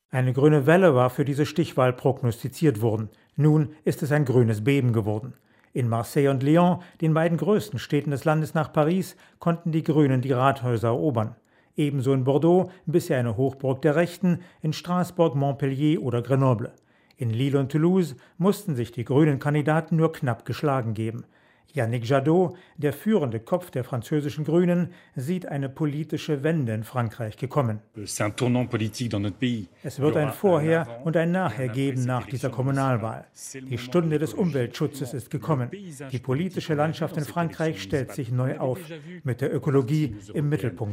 Eine grüne Welle war für diese Stichwahl prognostiziert worden. Nun ist es ein grünes Beben geworden. In Marseille und Lyon, den beiden größten Städten des Landes nach Paris, konnten die Grünen die Rathäuser erobern. Ebenso in Bordeaux, bisher eine Hochburg der Rechten, in Straßburg, Montpellier oder Grenoble. In Lille und Toulouse mussten sich die grünen Kandidaten nur knapp geschlagen geben. Yannick Jadot, der führende Kopf der französischen Grünen, sieht eine politische Wende in Frankreich gekommen. Es wird ein Vorher und ein Nachher geben nach dieser Kommunalwahl. Die Stunde des Umweltschutzes ist gekommen. Die politische Landschaft in Frankreich stellt sich neu auf, mit der Ökologie im Mittelpunkt.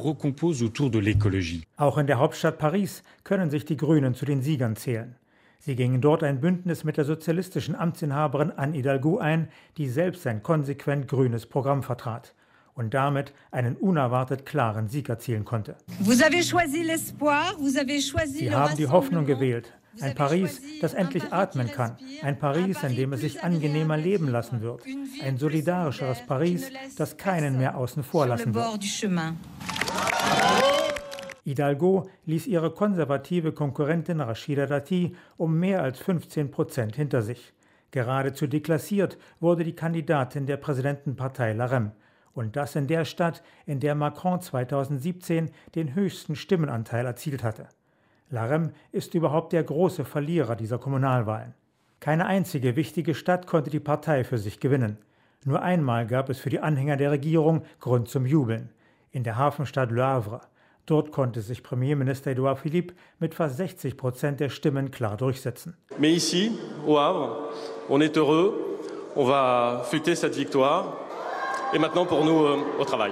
Auch in der Hauptstadt Paris können sich die Grünen zu den Siegern zählen. Sie gingen dort ein Bündnis mit der sozialistischen Amtsinhaberin Anne Hidalgo ein, die selbst ein konsequent grünes Programm vertrat und damit einen unerwartet klaren Sieg erzielen konnte. Sie haben die Hoffnung gewählt. Ein Paris, das endlich atmen kann. Ein Paris, in dem es sich angenehmer leben lassen wird. Ein solidarischeres Paris, das keinen mehr außen vor lassen wird. Hidalgo ließ ihre konservative Konkurrentin Rachida Dati um mehr als 15% hinter sich. Geradezu deklassiert wurde die Kandidatin der Präsidentenpartei LaREM. Und das in der Stadt, in der Macron 2017 den höchsten Stimmenanteil erzielt hatte. LaREM ist überhaupt der große Verlierer dieser Kommunalwahlen. Keine einzige wichtige Stadt konnte die Partei für sich gewinnen. Nur einmal gab es für die Anhänger der Regierung Grund zum Jubeln. In der Hafenstadt Le Havre. Dort konnte sich Premierminister Édouard Philippe mit fast 60% der Stimmen klar durchsetzen. Mais ici, au Havre, on est heureux, on va fêter cette victoire. Et maintenant pour nous au travail.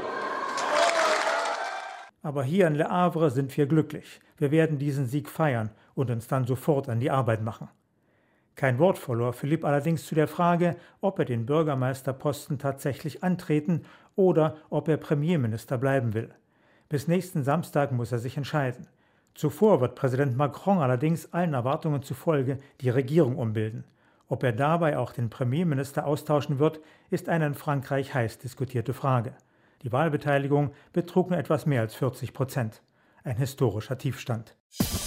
Aber hier in Le Havre sind wir glücklich. Wir werden diesen Sieg feiern und uns dann sofort an die Arbeit machen. Kein Wort verlor Philippe allerdings zu der Frage, ob er den Bürgermeisterposten tatsächlich antreten oder ob er Premierminister bleiben will. Bis nächsten Samstag muss er sich entscheiden. Zuvor wird Präsident Macron allerdings allen Erwartungen zufolge die Regierung umbilden. Ob er dabei auch den Premierminister austauschen wird, ist eine in Frankreich heiß diskutierte Frage. Die Wahlbeteiligung betrug nur etwas mehr als 40%. Ein historischer Tiefstand.